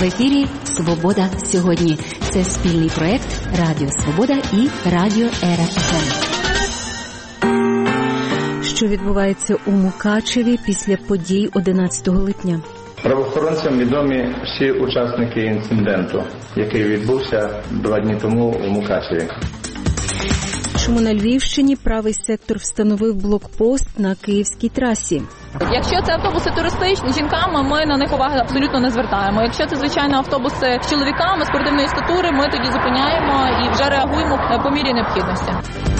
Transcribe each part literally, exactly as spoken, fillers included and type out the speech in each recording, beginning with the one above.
В ефірі «Свобода сьогодні». Це спільний проект Радіо Свобода і Радіо Ера еф ем. Що відбувається у Мукачеві після подій одинадцятого липня? Правоохоронцям відомі всі учасники інциденту, який відбувся два дні тому у Мукачеві. Чому на Львівщині правий сектор встановив блокпост на київській трасі? Якщо це автобуси туристичні, жінками, ми на них уваги абсолютно не звертаємо. Якщо це, звичайно, автобуси з чоловіками, спортивної статури, ми тоді зупиняємо і вже реагуємо по мірі необхідності.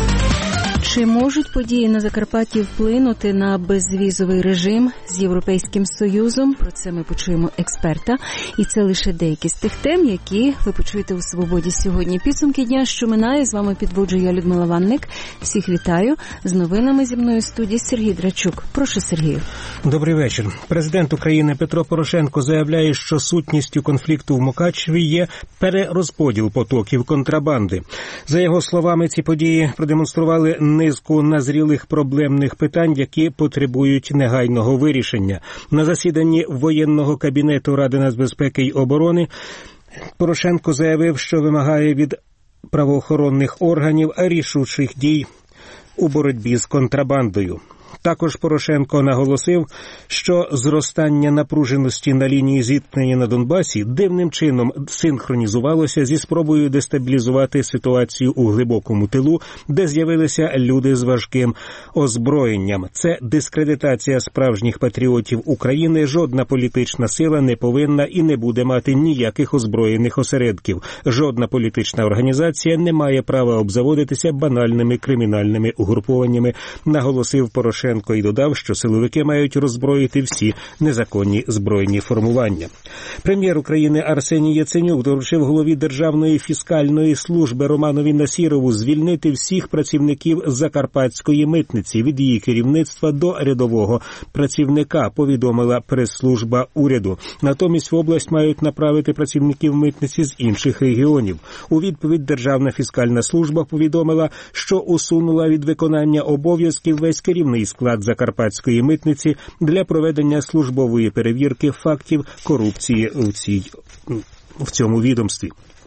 Чи можуть події на Закарпатті вплинути на безвізовий режим з Європейським Союзом? Про це ми почуємо експерта. І це лише деякі з тих тем, які ви почуєте у «Свободі сьогодні». Підсумки дня, що минає. З вами підводжу я, Людмила Ванник. Всіх вітаю. З новинами зі мною в студії Сергій Драчук. Прошу, Сергію. Добрий вечір. Президент України Петро Порошенко заявляє, що сутністю конфлікту в Мукачеві є перерозподіл потоків контрабанди. За його словами, ці події продемонстрували низку назрілих проблемних питань, які потребують негайного вирішення. На засіданні воєнного кабінету Ради нацбезпеки й оборони Порошенко заявив, що вимагає від правоохоронних органів рішучих дій у боротьбі з контрабандою. Також Порошенко наголосив, що зростання напруженості на лінії зіткнення на Донбасі дивним чином синхронізувалося зі спробою дестабілізувати ситуацію у глибокому тилу, де з'явилися люди з важким озброєнням. Це дискредитація справжніх патріотів України. Жодна політична сила не повинна і не буде мати ніяких озброєних осередків. Жодна політична організація не має права обзаводитися банальними кримінальними угрупованнями, наголосив Порошенко. І додав, що силовики мають роззброїти всі незаконні збройні формування. Прем'єр України Арсеній Яценюк доручив голові Державної фіскальної служби Романові Насірову звільнити всіх працівників Закарпатської митниці від її керівництва до рядового працівника, повідомила прес-служба уряду. Натомість в область мають направити працівників митниці з інших регіонів. У відповідь Державна фіскальна служба повідомила, що усунула від виконання обов'язків весь керівний склад Закарпатської митниці для проведення службової перевірки фактів корупції у цій, в цьому відомстві.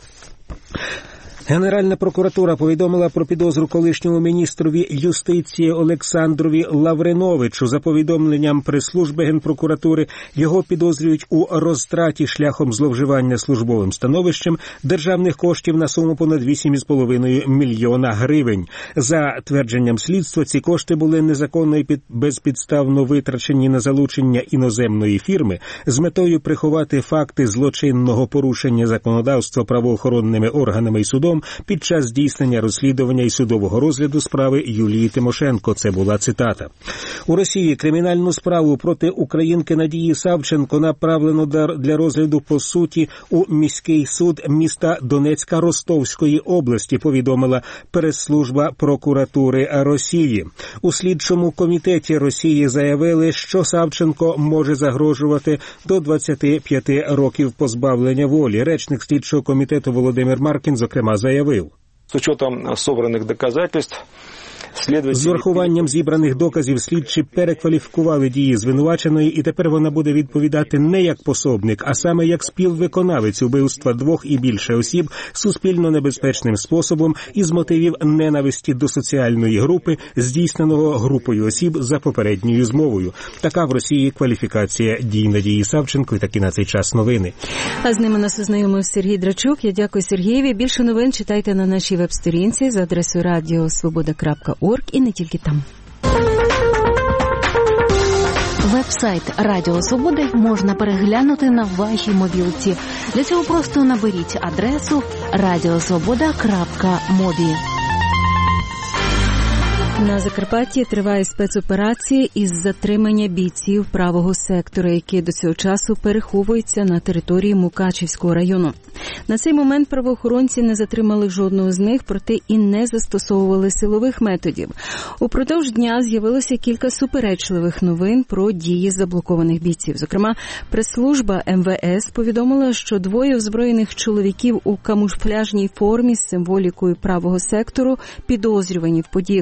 Генеральна прокуратура повідомила про підозру колишньому міністрові юстиції Олександрові Лавриновичу. За повідомленням прес-служби Генпрокуратури, його підозрюють у розтраті шляхом зловживання службовим становищем державних коштів на суму понад вісім з половиною мільйона гривень. За твердженням слідства, ці кошти були незаконно і безпідставно витрачені на залучення іноземної фірми з метою приховати факти злочинного порушення законодавства правоохоронними органами і судом під час здійснення розслідування і судового розгляду справи Юлії Тимошенко. Це була цитата. У Росії кримінальну справу проти українки Надії Савченко направлено для розгляду по суті у міський суд міста Донецька Ростовської області, повідомила прес-служба прокуратури Росії. У слідчому комітеті Росії заявили, що Савченко може загрожувати до двадцяти п'яти років позбавлення волі. Речник слідчого комітету Володимир Маркін, зокрема, заявив. З учетом собраних доказательств, з урахуванням зібраних доказів слідчі перекваліфікували дії звинуваченої, і тепер вона буде відповідати не як пособник, а саме як співвиконавець убивства двох і більше осіб суспільно небезпечним способом із мотивів ненависті до соціальної групи, здійсненого групою осіб за попередньою змовою. Така в Росії кваліфікація дій Надії Савченко. І такі на цей час новини. А з ними нас ознайомив Сергій Драчук. Я дякую Сергієві. Більше новин читайте на нашій веб-сторінці за адресою радіо свобода крапка орг і не тільки там. Веб-сайт Радіо Свободи можна переглянути на вашій мобілці. Для цього просто наберіть адресу радіосвобода крапка мобі. На Закарпатті триває спецоперація із затримання бійців правого сектора, які до цього часу переховуються на території Мукачівського району. На цей момент правоохоронці не затримали жодного з них, проте і не застосовували силових методів. Упродовж дня з'явилося кілька суперечливих новин про дії заблокованих бійців. Зокрема, прес-служба ем ве ес повідомила, що двоє озброєних чоловіків у камуфляжній формі з символікою правого сектору, підозрювані в подіях одинадцятого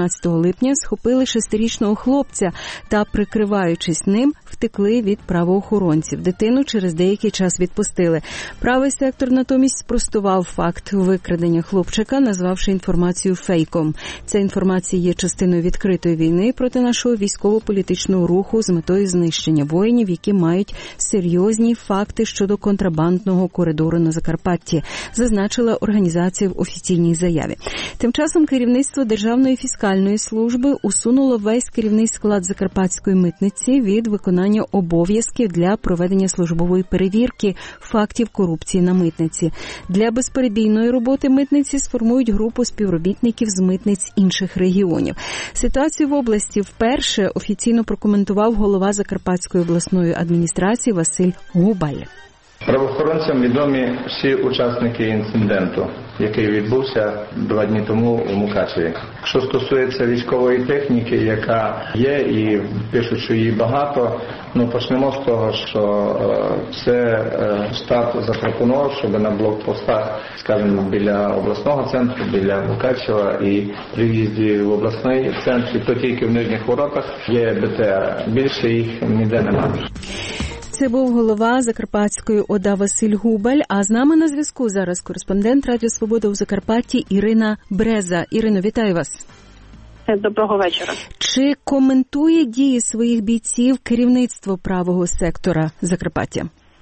вісімнадцятого липня схопили шестирічного хлопця та, прикриваючись ним, втекли від правоохоронців. Дитину через деякий час відпустили. Правий сектор натомість спростував факт викрадення хлопчика, назвавши інформацію фейком. Ця інформація є частиною відкритої війни проти нашого військово-політичного руху з метою знищення воїнів, які мають серйозні факти щодо контрабандного коридору на Закарпатті, зазначила організація в офіційній заяві. Тим часом керівництво Державної фіскальної служби усунуло весь керівний склад Закарпатської митниці від виконання обов'язків для проведення службової перевірки фактів корупції на митниці. Для безперебійної роботи митниці сформують групу співробітників з митниць інших регіонів. Ситуацію в області вперше офіційно прокоментував голова Закарпатської обласної адміністрації Василь Губаль. Правоохоронцям відомі всі учасники інциденту, який відбувся два дні тому у Мукачеві. Що стосується військової техніки, яка є і пишуть, що її багато, ну почнемо з того, що е, це е, штат запропонував, щоб на блокпостах, скажімо, біля обласного центру, біля Мукачева і при в'їзді в обласний центр, то тільки в нижніх воротах є БТР. Більше їх ніде немає. Це був голова Закарпатської ОДА Василь Губаль, а з нами на зв'язку зараз кореспондент Радіо Свобода у Закарпатті Ірина Бреза. Ірино, вітаю вас. Доброго вечора. Чи коментує дії своїх бійців керівництво правого сектора Закарпаття?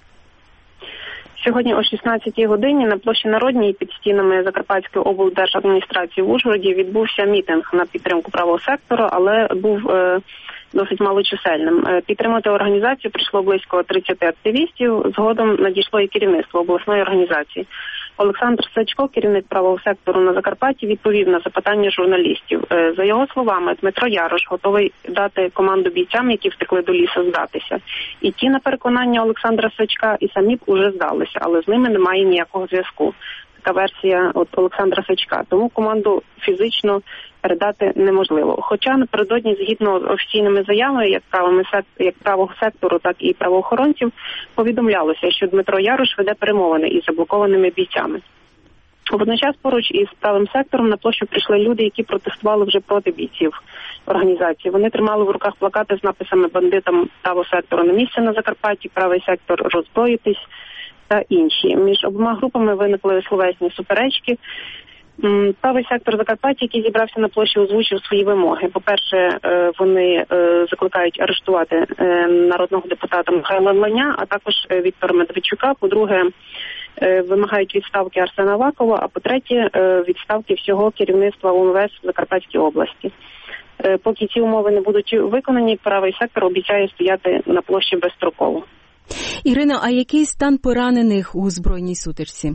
Сьогодні о шістнадцятій годині на площі Народній під стінами Закарпатської облдержадміністрації в Ужгороді відбувся мітинг на підтримку правого сектору, але був е, досить малочисельним. Підтримати організацію прийшло близько тридцяти активістів, згодом надійшло і керівництво обласної організації. Олександр Сачко, керівник правого сектору на Закарпатті, відповів на запитання журналістів. За його словами, Дмитро Ярош готовий дати команду бійцям, які втекли до лісу, здатися. І ті, на переконання Олександра Сачка, і самі б уже здалися, але з ними немає ніякого зв'язку. Така версія от Олександра Сачка. Тому команду фізично передати неможливо. Хоча напередодні, згідно з офіційними заявами, як правими як правого сектору, так і правоохоронців, повідомлялося, що Дмитро Ярош веде перемовини із заблокованими бійцями. Водночас поруч із правим сектором на площу прийшли люди, які протестували вже проти бійців організації. Вони тримали в руках плакати з написами «Бандитам правого сектору на місце на Закарпатті», «Правий сектор роззброїтись» та інші. Між обома групами виникли словесні суперечки. Правий сектор Закарпаття, який зібрався на площі, озвучив свої вимоги. По-перше, вони закликають арештувати народного депутата Михайла Ланя, а також Віктора Медведчука. По-друге, вимагають відставки Арсена Авакова, а по-третє, відставки всього керівництва УМВС в Закарпатській області. Поки ці умови не будуть виконані, правий сектор обіцяє стояти на площі безстроково. Ірино, а який стан поранених у збройній сутичці?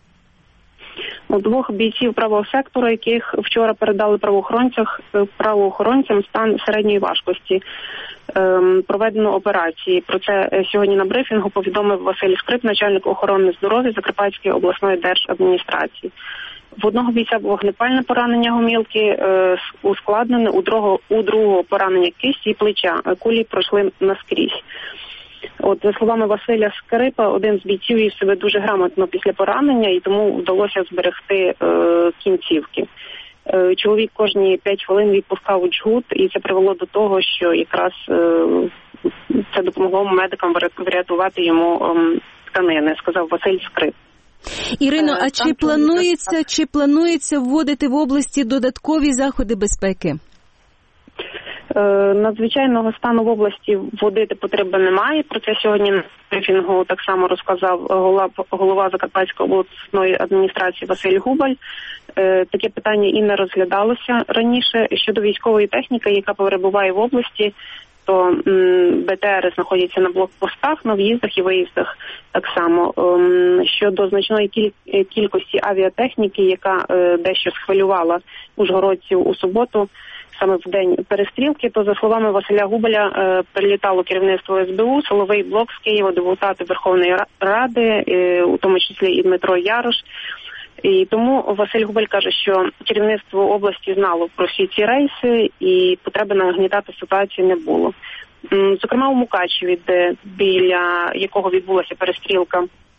У двох бійців правого сектору, яких вчора передали правоохоронцям, стан середньої важкості. Ем, проведено операції. Про це сьогодні на брифінгу повідомив Василь Скрип, начальник охорони здоров'я Закарпатської обласної держадміністрації. В одного бійця вогнепальне поранення гомілки, е, ускладнене, у другого, у другого поранення кисті і плеча. Кулі пройшли наскрізь. От, за словами Василя Скрипа, один з бійців вів себе дуже грамотно після поранення, і тому вдалося зберегти е, кінцівки. Е, чоловік кожні п'ять хвилин відпускав джгут, і це привело до того, що якраз е, це допомогло медикам врятувати йому е, тканини, сказав Василь Скрип. Ірино, а чи планується, чи планується вводити в області додаткові заходи безпеки? Надзвичайного стану в області вводити потреби немає. Про це сьогодні на брифінгу так само розказав голова, голова Закарпатської обласної адміністрації Василь Губаль. Таке питання і не розглядалося раніше. Щодо військової техніки, яка перебуває в області, то БТРи знаходяться на блокпостах, на в'їздах і виїздах так само. Щодо значної кількості авіатехніки, яка дещо схвилювала ужгородців у суботу, саме в день перестрілки, то, за словами Василя Губаля, е, прилітало керівництво ес бе у, силовий блок з Києва, депутати Верховної Ради, е, у тому числі і Дмитро Ярош. І тому Василь Губаль каже, що керівництво області знало про всі ці рейси і потреби нагнітати ситуацію не було. Зокрема, у Мукачеві, де біля якого відбулася перестрілка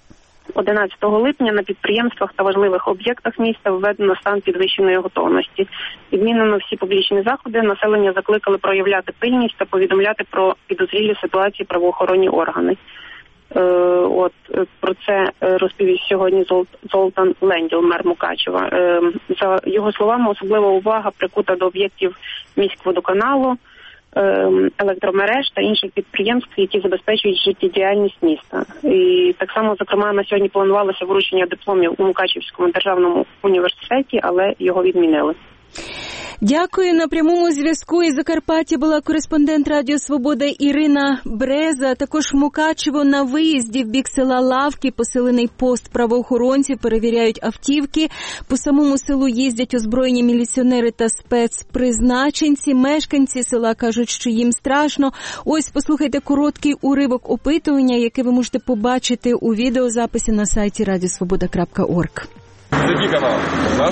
одинадцятого липня на підприємствах та важливих об'єктах міста введено стан підвищеної готовності. Відмінено всі публічні заходи, населення закликали проявляти пильність та повідомляти про підозрілі ситуації правоохоронні органи. Е, от про це розповів сьогодні Золтан Ленділ, мер Мукачева. Е, за його словами, особлива увага прикута до об'єктів міськводоканалу, е, електромереж та інших підприємств, які забезпечують життєдіяльність міста. І так само, зокрема, на сьогодні планувалося вручення дипломів у Мукачевському державному університеті, але його відмінили. Дякую. На прямому зв'язку із Закарпаття була кореспондент Радіо Свобода Ірина Бреза. Також в Мукачево на виїзді в бік села Лавки посилений пост правоохоронців, перевіряють автівки. По самому селу їздять озброєні міліціонери та спецпризначенці. Мешканці села кажуть, що їм страшно. Ось, послухайте короткий уривок опитування, яке ви можете побачити у відеозаписі на сайті радіосвобода крапка орг. Який канал? Наш?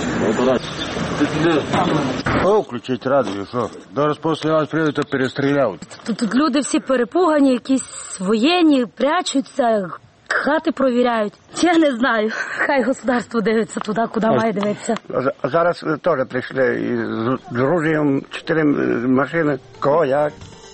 О, включить радіо, що? Зараз після вас прийдуть, то перестріляють. Тут, тут люди всі перепугані, якісь воєнні, прячуться, хати провіряють. Я не знаю, хай государство дивиться туди, куди має дивитися. А зараз теж прийшли з оружієм, чотири машини, кого як.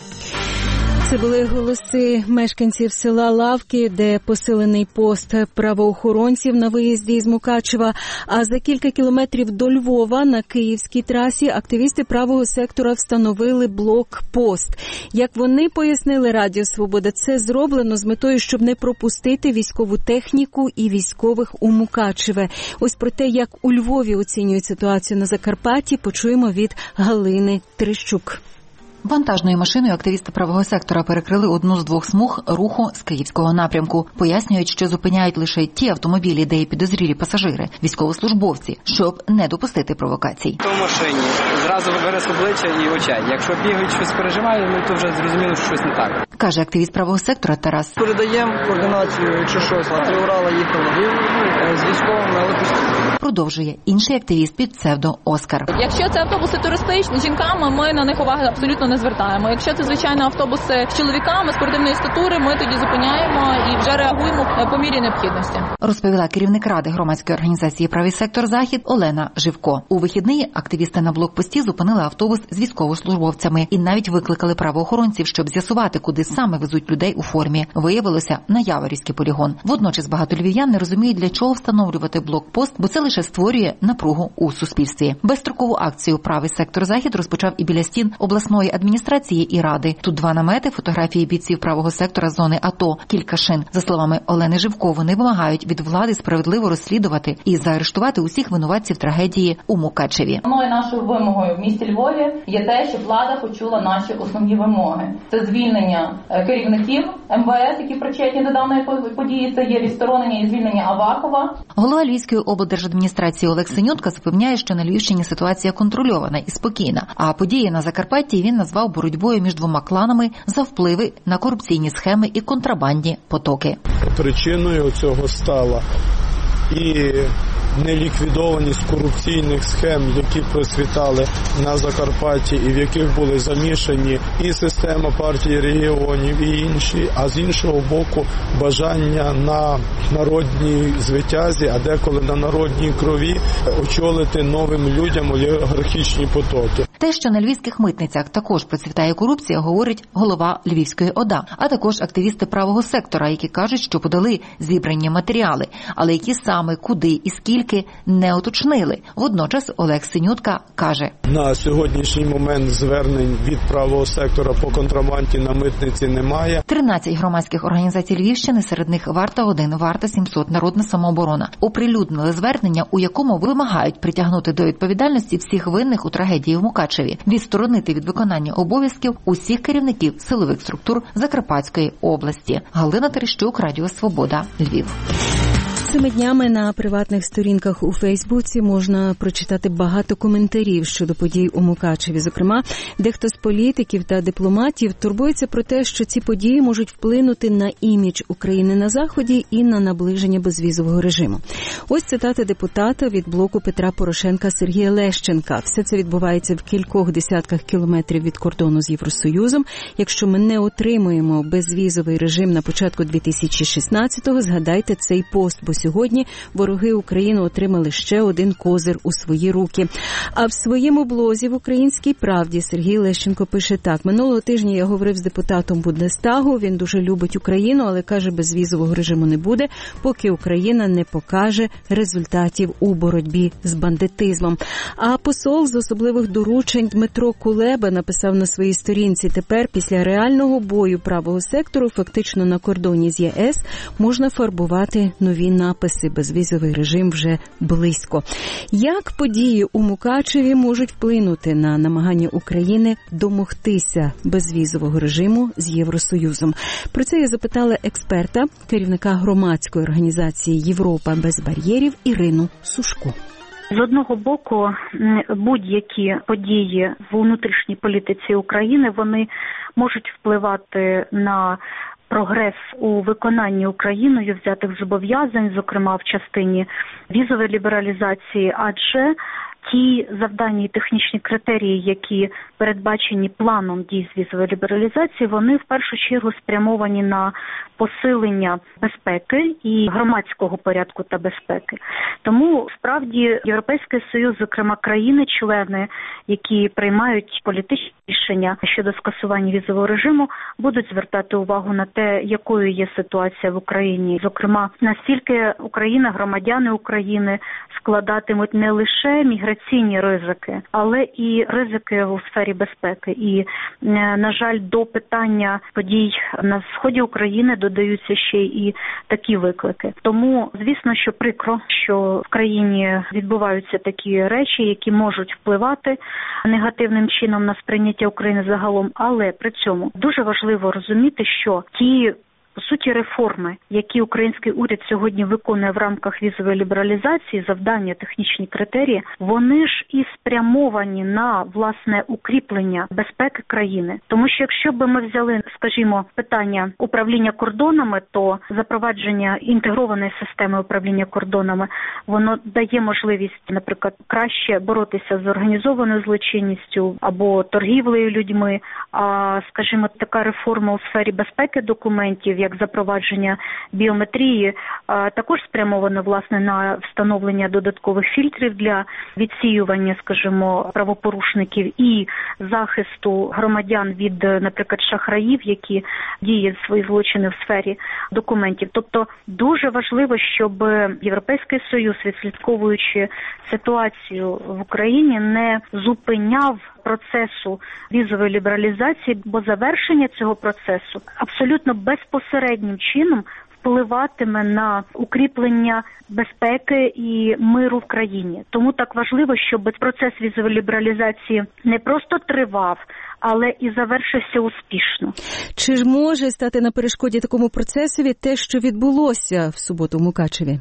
Це були голоси мешканців села Лавки, де посилений пост правоохоронців на виїзді із Мукачева. А за кілька кілометрів до Львова на київській трасі активісти правого сектора встановили блокпост. Як вони пояснили Радіо Свобода, це зроблено з метою, щоб не пропустити військову техніку і військових у Мукачеве. Ось про те, як у Львові оцінюють ситуацію на Закарпатті, почуємо від Галини Трещук. Вантажною машиною активісти правого сектора перекрили одну з двох смуг руху з київського напрямку. Пояснюють, що зупиняють лише ті автомобілі, де є підозрілі пасажири, військовослужбовці, щоб не допустити провокацій. В машині зразу вираз обличчя і очей. Якщо бігають, щось переживають, ну то вже зрозуміло, що щось не так. Каже активіст правого сектора Тарас. Передаємо координацію, якщо щось. А три Урала їхали з військовими, але постійно. Продовжує інший активіст під псевдо Оскар. Якщо це автобуси туристичні, жінками, ми на них уваги абсолютно не звертаємо. Якщо це, звичайно, автобуси з чоловіками спортивної статури, ми тоді зупиняємо і вже реагуємо по мірі необхідності. Розповіла керівник ради громадської організації «Правий сектор Захід» Олена Живко. У вихідні активісти на блокпості зупинили автобус з військовослужбовцями і навіть викликали правоохоронців, щоб з'ясувати, куди саме везуть людей у формі. Виявилося на Яворівський полігон. Водночас багато львів'ян не розуміють, для чого встановлювати блокпост, бо це лише створює напругу у суспільстві. Безстрокову акцію «Правий сектор Захід» розпочав і біля стін обласної адміністрації і ради. Тут два намети, фотографії бійців правого сектора зони АТО, кілька шин. За словами Олени Живко, вони вимагають від влади справедливо розслідувати і заарештувати усіх винуватців трагедії у Мукачеві. Мною нашою вимогою в місті Львові є те, щоб влада почула наші основні вимоги. Це звільнення керівників ем ве ес, які причетні до даної події, це є відсторонення і звільнення Авакова. Голова Львівської облдержадміністрації Олег Синютка запевняє, що на Львівщині ситуація контрольована і спокійна, а події на Закарпатті він назвав боротьбою між двома кланами за впливи на корупційні схеми і контрабандні потоки. Причиною цього стала і неліквідованість корупційних схем, які процвітали на Закарпатті і в яких були замішані і система партії регіонів, і інші, а з іншого боку бажання на народній звитязі, а деколи на народній крові очолити новим людям олігархічні потоки. Те, що на львівських митницях також процвітає корупція, говорить голова Львівської ОДА, а також активісти правого сектора, які кажуть, що подали зібрані матеріали, але які саме, куди і скільки не уточнили. Водночас Олег Синютка каже: на сьогоднішній момент звернень від правого сектора по контрабанді на митниці немає. тринадцять громадських організацій Львівщини, серед них Варта один, Варта сімсот, Народна самооборона, оприлюднили звернення, у якому вимагають притягнути до відповідальності всіх винних у трагедії в Мукачеві, відсторонити від виконання обов'язків усіх керівників силових структур Закарпатської області. Галина Терещук, Радіо Свобода, Львів. Цими днями на приватних сторінках у Фейсбуці можна прочитати багато коментарів щодо подій у Мукачеві. Зокрема, дехто з політиків та дипломатів турбується про те, що ці події можуть вплинути на імідж України на Заході і на наближення безвізового режиму. Ось цитата депутата від блоку Петра Порошенка Сергія Лещенка. Все це відбувається в кількох десятках кілометрів від кордону з Євросоюзом. Якщо ми не отримуємо безвізовий режим на початку дві тисячі шістнадцятого, згадайте цей пост, бо сьогодні вороги України отримали ще один козир у свої руки. А в своєму блозі в «Українській правді» Сергій Лещенко пише так. Минулого тижня я говорив з депутатом Бундестагу, він дуже любить Україну, але каже, безвізового режиму не буде, поки Україна не покаже результатів у боротьбі з бандитизмом. А посол з особливих доручень Дмитро Кулеба написав на своїй сторінці: тепер після реального бою правого сектору фактично на кордоні з ЄС можна фарбувати нові написи «Безвізовий режим вже близько». Як події у Мукачеві можуть вплинути на намагання України домогтися безвізового режиму з Євросоюзом? Про це я запитала експерта, керівника громадської організації «Європа без бар'єрів» Ірину Сушко. З одного боку, будь-які події в внутрішній політиці України, вони можуть впливати на прогрес у виконанні Україною взятих зобов'язань, зокрема в частині візової лібералізації, адже ті завдання і технічні критерії, які передбачені планом дій з візової лібералізації, вони в першу чергу спрямовані на посилення безпеки і громадського порядку та безпеки. Тому, справді, Європейський Союз, зокрема країни-члени, які приймають політичні рішення щодо скасування візового режиму, будуть звертати увагу на те, якою є ситуація в Україні. Зокрема, наскільки Україна, громадяни України складатимуть не лише міграційні ризики, але і ризики у сфері безпеки. І, на жаль, до питання подій на сході України додаються ще і такі виклики. Тому, звісно, що прикро, що в країні відбуваються такі речі, які можуть впливати негативним чином на сприйняття України загалом, але при цьому дуже важливо розуміти, що ті по суті, реформи, які український уряд сьогодні виконує в рамках візової лібералізації, завдання, технічні критерії, вони ж і спрямовані на, власне, укріплення безпеки країни. Тому що якщо б ми взяли, скажімо, питання управління кордонами, то запровадження інтегрованої системи управління кордонами, воно дає можливість, наприклад, краще боротися з організованою злочинністю або торгівлею людьми, а, скажімо, така реформа у сфері безпеки документів, як запровадження біометрії, також спрямовано, власне, на встановлення додаткових фільтрів для відсіювання, скажімо, правопорушників і захисту громадян від, наприклад, шахраїв, які діють свої злочини в сфері документів. Тобто дуже важливо, щоб Європейський Союз, відслідковуючи ситуацію в Україні, не зупиняв процесу візової лібералізації, бо завершення цього процесу абсолютно безпосереднім чином впливатиме на укріплення безпеки і миру в країні. Тому так важливо, щоб процес візової лібералізації не просто тривав, але і завершився успішно. Чи ж може стати на перешкоді такому процесові те, що відбулося в суботу в Мукачеві?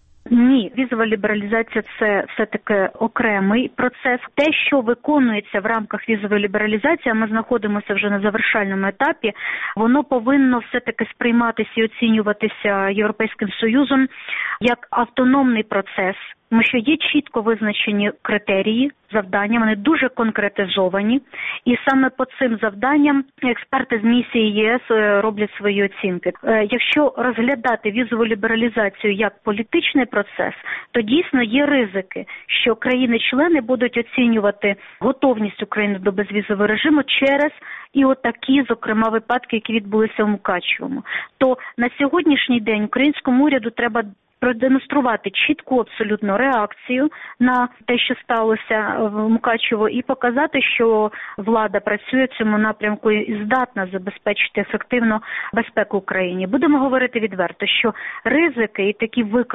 Ні, візова лібералізація – це все-таки окремий процес. Те, що виконується в рамках візової лібералізації, а ми знаходимося вже на завершальному етапі, воно повинно все-таки сприйматися і оцінюватися Європейським Союзом як автономний процес, тому що є чітко визначені критерії, завдання, вони дуже конкретизовані, і саме по цим завданням експерти з місії ЄС роблять свої оцінки. Якщо розглядати візову лібералізацію як політичний процес, то дійсно є ризики, що країни-члени будуть оцінювати готовність України до безвізового режиму через і отакі, зокрема, випадки, які відбулися в Мукачевому. То на сьогоднішній день українському уряду треба продемонструвати чітку абсолютно реакцію на те, що сталося в Мукачево, і показати, що влада працює в цьому напрямку і здатна забезпечити ефективно безпеку Україні. Будемо говорити відверто, що ризики і такі виклики є в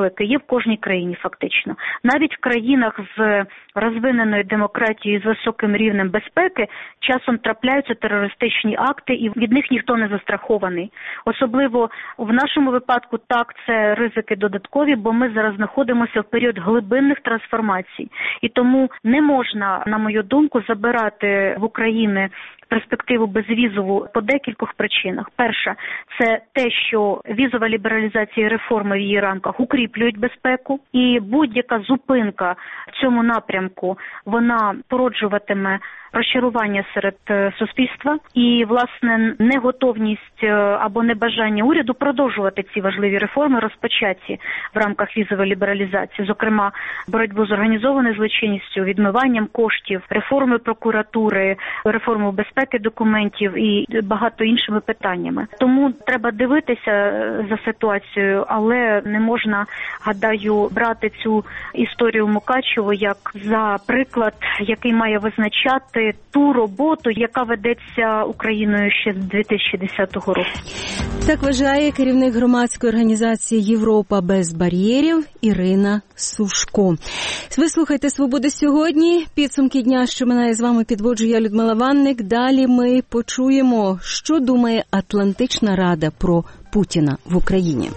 кожній країні фактично. Навіть в країнах з розвиненою демократією, з високим рівнем безпеки, часом трапляються терористичні акти, і від них ніхто не застрахований. Особливо в нашому випадку, так, це ризики додаткові, бо ми зараз знаходимося в період глибинних трансформацій. І тому не можна, на мою думку, забирати в України перспективу безвізову по декількох причинах. Перша – це те, що візова лібералізація і реформи в її рамках укріплюють безпеку, і будь-яка зупинка в цьому напрямку, вона породжуватиме розчарування серед суспільства і, власне, неготовність або небажання уряду продовжувати ці важливі реформи, розпочаті в рамках візової лібералізації, зокрема, боротьбу з організованою злочинністю, відмиванням коштів, реформи прокуратури, реформу безпеки документів і багато іншими питаннями. Тому треба дивитися за ситуацією, але не можна, гадаю, брати цю історію Мукачево як за приклад, який має визначати ту роботу, яка ведеться Україною ще з дві тисячі десятого року. Так вважає керівник громадської організації «Європа без бар'єрів» Ірина Сушко. Ви слухайте «Свобода сьогодні». Підсумки дня, що минає, з вами підводжу я, Людмила Ванник. Далі ми почуємо, що думає Атлантична Рада про Путіна в Україні.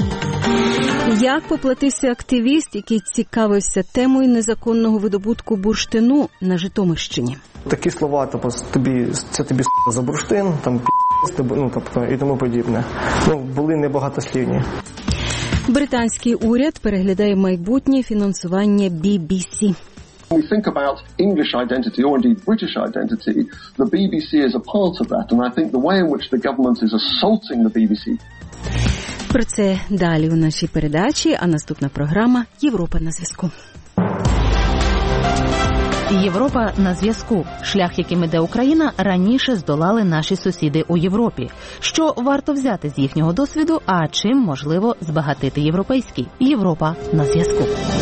Як поплатився активіст, який цікавився темою незаконного видобутку бурштину на Житомирщині? Такі слова, тобто, тобі, це тобі за бурштин, там, ну, тобто, і тому подібне. Ну, були небагатослівні. Британський уряд переглядає майбутнє фінансування бі бі сі. When we think about English identity or indeed British identity, the бі бі сі is a part of that, and I think the way in which the government is assaulting the бі бі сі. Про це далі у нашій передачі, а наступна програма «Європа на зв'язку». Європа на зв'язку. Шлях, яким іде Україна, раніше здолали наші сусіди у Європі. Що варто взяти з їхнього досвіду, а чим можливо збагатити європейський? Європа на зв'язку.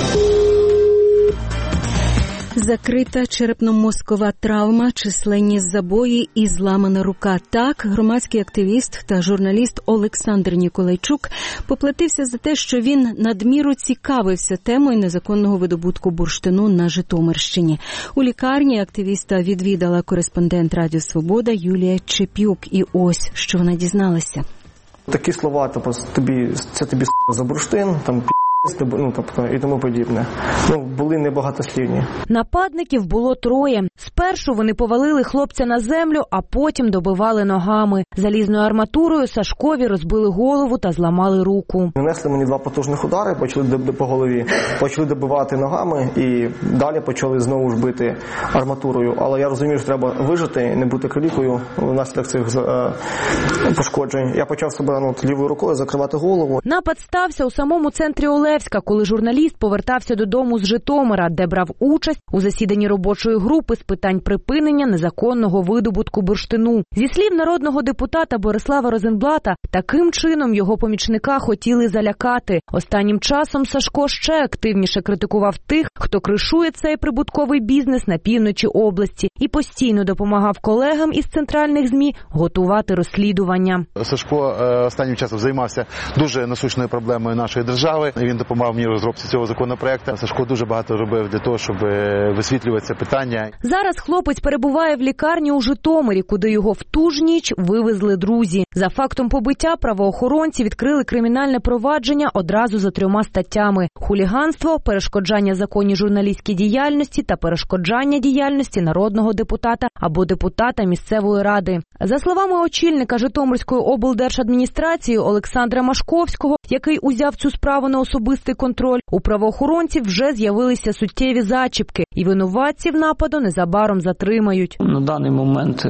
Закрита черепно-мозкова травма, численні забої і зламана рука. Так, громадський активіст та журналіст Олександр Ніколайчук поплатився за те, що він надміру цікавився темою незаконного видобутку бурштину на Житомирщині. У лікарні активіста відвідала кореспондент Радіо Свобода Юлія Чепюк. І ось, що вона дізналася. Такі слова, тобто, тобі, це тобі за бурштин, там, ну, тобто, і тому подібне. Ну, були небагатослівні. Нападників було троє. Спершу вони повалили хлопця на землю, а потім добивали ногами. Залізною арматурою Сашкові розбили голову та зламали руку. Нанесли мені два потужних удари, почали по голові, почали добивати ногами і далі почали знову ж бити арматурою. Але я розумію, що треба вижити, не бути калікою внаслідок цих е, пошкоджень. Я почав себе ну, лівою рукою закривати голову. Напад стався у самому центрі Олевська, коли журналіст повертався додому з Житомира, де брав участь у засіданні робочої групи з питань припинення незаконного видобутку бурштину. Зі слів народного депутата Борислава Розенблата, таким чином його помічника хотіли залякати. Останнім часом Сашко ще активніше критикував тих, хто кришує цей прибутковий бізнес на півночі області і постійно допомагав колегам із центральних ЗМІ готувати розслідування. Сашко останнім часом займався дуже насущною проблемою нашої держави. Він допомагав мені в розробці цього законопроекту. Сашко дуже багато робив для того, щоб висвітлювати це питання. Зараз хлопець перебуває в лікарні у Житомирі, куди його в ту ж ніч вивезли друзі. За фактом побиття правоохоронці відкрили кримінальне провадження одразу за трьома статтями: хуліганство, перешкоджання законній журналістській діяльності та перешкоджання діяльності народного депутата або депутата місцевої ради. За словами очільника Житомирської облдержадміністрації Олександра Машковського, який узяв цю справу на особистий контроль, у правоохоронців вже з'явилися суттєві зачіпки, і винуватців нападу незабаром затримають. На даний момент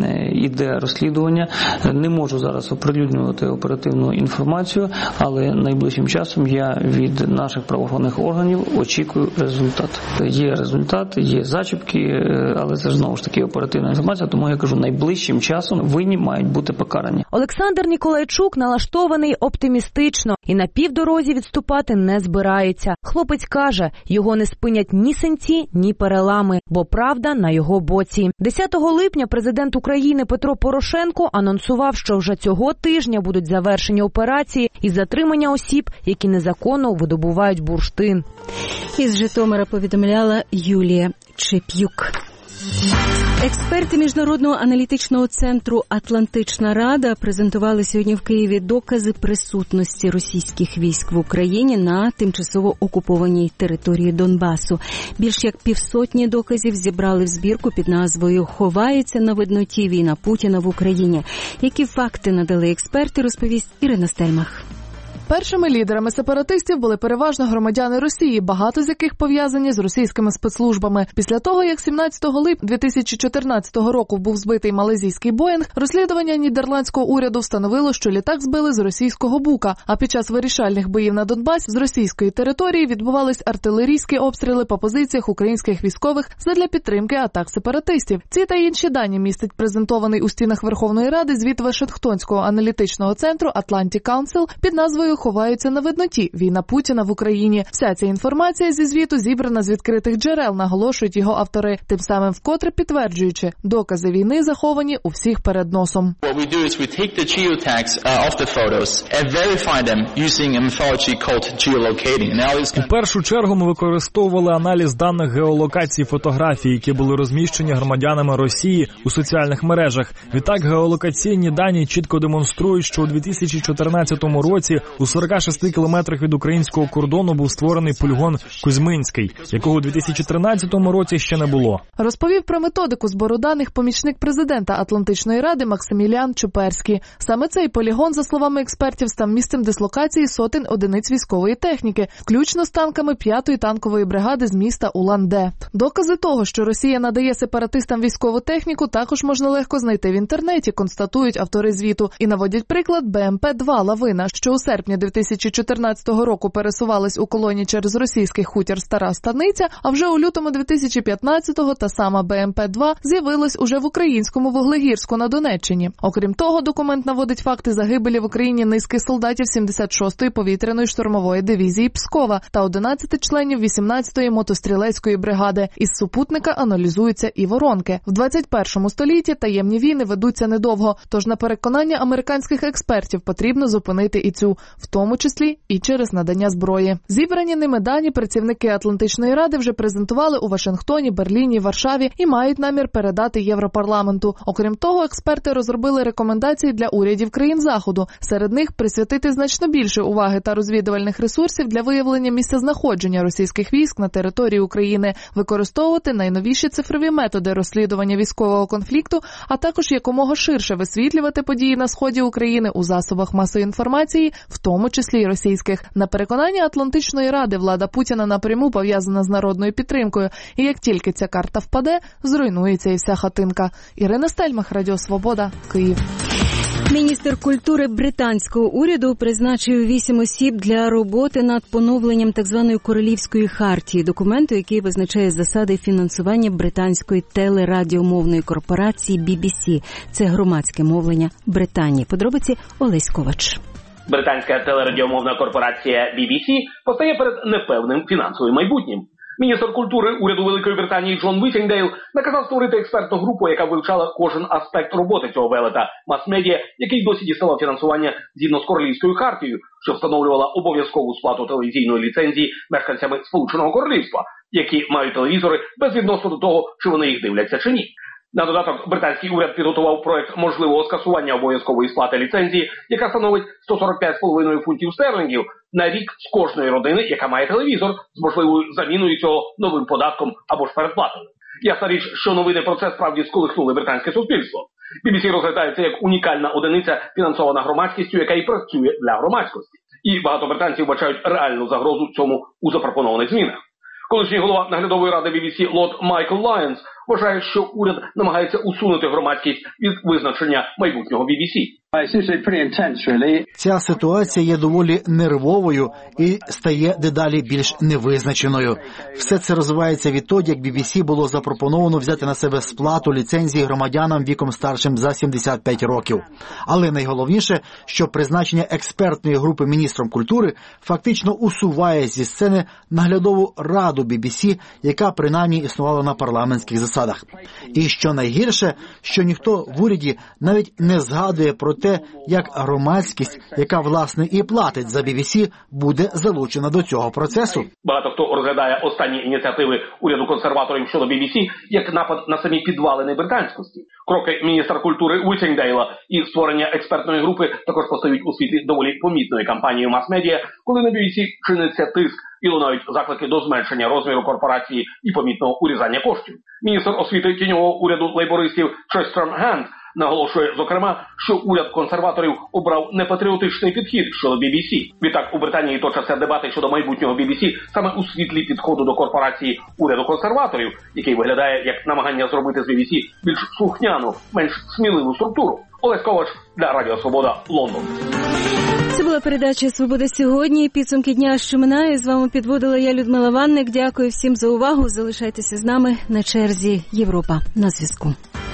іде розслідування. Не можу зараз оприлюднювати оперативну інформацію, але найближчим часом я від наших правоохоронних органів очікую результат. Є результат, є зачіпки, але це знову ж таки оперативна інформація, тому я кажу, найближчим часом часом винні мають бути покарані. Олександр Ніколайчук налаштований оптимістично і на півдорозі відступати не збирається. Хлопець каже, його не спинять ні синці, ні перелами, бо правда на його боці. десятого липня президент України Петро Порошенко анонсував, що вже цього тижня будуть завершені операції із затримання осіб, які незаконно видобувають бурштин. Із Житомира повідомляла Юлія Чеп'юк. Експерти Міжнародного аналітичного центру «Атлантична Рада» презентували сьогодні в Києві докази присутності російських військ в Україні на тимчасово окупованій території Донбасу. Більш як півсотні доказів зібрали в збірку під назвою «Ховається на видноті війна Путіна в Україні». Які факти надали експерти, розповість Ірина Стельмах. Першими лідерами сепаратистів були переважно громадяни Росії, багато з яких пов'язані з російськими спецслужбами. Після того, як сімнадцятого липня дві тисячі чотирнадцятого року був збитий малайзійський Боїнг, розслідування нідерландського уряду встановило, що літак збили з російського Бука, а під час вирішальних боїв на Донбасі з російської території відбувались артилерійські обстріли по позиціях українських військових задля підтримки атак сепаратистів. Ці та інші дані містить презентований у стінах Верховної Ради звіт Вашингтонського аналітичного центру Atlantic Council під назвою «Ховаються на видноті. Війна Путіна в Україні». Вся ця інформація зі звіту зібрана з відкритих джерел, наголошують його автори, тим самим вкотре підтверджуючи, докази війни заховані у всіх перед носом. У першу чергу ми використовували аналіз даних геолокації фотографій, які були розміщені громадянами Росії у соціальних мережах. Відтак, геолокаційні дані чітко демонструють, що у дві тисячі чотирнадцятому році у сорока шести кілометрах від українського кордону був створений полігон Кузьминський, якого у дві тисячі тринадцятому році ще не було. Розповів про методику збору даних помічник президента Атлантичної Ради Максиміліан Чуперський. Саме цей полігон, за словами експертів, став місцем дислокації сотень одиниць військової техніки, включно з танками п'ятої танкової бригади з міста Улан-Де. Докази того, що Росія надає сепаратистам військову техніку, також можна легко знайти в інтернеті, констатують автори звіту, і наводять приклад Бе Ем Пе два «Лавина», що у серпні дві тисячі чотирнадцятого року пересувалась у колоні через російський хутір Стара Станиця, а вже у лютому дві тисячі п'ятнадцятого та сама Бе Ем Пе два з'явилась уже в українському Вуглегірську на Донеччині. Окрім того, документ наводить факти загибелі в Україні низки солдатів сімдесят шостої повітряної штурмової дивізії Пскова та одинадцяти членів вісімнадцятої мотострілецької бригади. Із супутника аналізуються і воронки. В двадцять першому столітті таємні війни ведуться недовго, тож на переконання американських експертів потрібно зупинити і цю, в тому числі і через надання зброї. Зібрані ними дані працівники Атлантичної Ради вже презентували у Вашингтоні, Берліні, Варшаві і мають намір передати Європарламенту. Окрім того, експерти розробили рекомендації для урядів країн Заходу. Серед них присвятити значно більше уваги та розвідувальних ресурсів для виявлення місцезнаходження російських військ на території України, використовувати найновіші цифрові методи розслідування військового конфлікту, а також якомога ширше висвітлювати події на сході України у засобах масової інформації, в тому числі й російських. На переконання Атлантичної Ради, влада Путіна напряму пов'язана з народною підтримкою, і як тільки ця карта впаде, зруйнується і вся хатинка. Ірина Стельмах, Радіо Свобода, Київ. Міністр культури британського уряду призначив вісім осіб для роботи над поновленням так званої королівської хартії, документу, який визначає засади фінансування британської телерадіомовної корпорації бі бі сі. Це громадське мовлення Британії. Подробиці Олесь Ковач. Британська телерадіомовна корпорація бі бі сі постає перед непевним фінансовим майбутнім. Міністр культури уряду Великої Британії Джон Вітінгдейл наказав створити експертну групу, яка вивчала кожен аспект роботи цього велета мас-медіа, який досі діставав фінансування згідно з Королівською хартією, що встановлювала обов'язкову сплату телевізійної ліцензії мешканцями Сполученого Королівства, які мають телевізори безвідносно до того, чи вони їх дивляться чи ні. На додаток, британський уряд підготував проект можливого скасування обов'язкової сплати ліцензії, яка становить сто сорок п'ять з половиною фунтів стерлінгів на рік з кожної родини, яка має телевізор, з можливою заміною цього новим податком або ж передплатою. Ясна річ, що новини про це справді сколихнули британське суспільство. бі бі сі розглядається як унікальна одиниця, фінансована громадськістю, яка і працює для громадськості. І багато британців бачають реальну загрозу цьому у запропонованих змінах. Колишній голова наглядової ради бі бі сі лорд Майкл Лайонс вважає, що уряд намагається усунути громадськість від визначення майбутнього бі бі сі. Ця ситуація є доволі нервовою і стає дедалі більш невизначеною. Все це розвивається відтоді, як бі бі сі було запропоновано взяти на себе сплату ліцензії громадянам віком старшим за сімдесят п'ять років. Але найголовніше, що призначення експертної групи міністром культури фактично усуває зі сцени наглядову раду бі бі сі, яка принаймні існувала на парламентських засадах. І що найгірше, що ніхто в уряді навіть не згадує про те, як громадськість, яка, власне, і платить за бі бі сі, буде залучена до цього процесу. Багато хто розглядає останні ініціативи уряду консерваторів щодо бі бі сі як напад на самі підвалини британськості. Кроки міністра культури Уітінгдейла і створення експертної групи також постають у світлі доволі помітної кампанії мас-медіа, коли на бі бі сі чиниться тиск і лунають заклики до зменшення розміру корпорації і помітного урізання коштів. Міністр освіти тіньового уряду лейбористів Трістран Генд наголошує, зокрема, що уряд консерваторів обрав непатріотичний підхід щодо бі бі сі. Відтак у Британії точаться дебати щодо майбутнього бі бі сі саме у світлі підходу до корпорації уряду консерваторів, який виглядає як намагання зробити з бі бі сі більш слухняну, менш сміливу структуру. Олег Ковач для Радіо Свобода, Лондон. Це була передача «Свобода сьогодні». Підсумки дня, що минає. З вами підводила я, Людмила Ванник. Дякую всім за увагу. Залишайтеся з нами. На черзі Європа на зв'язку.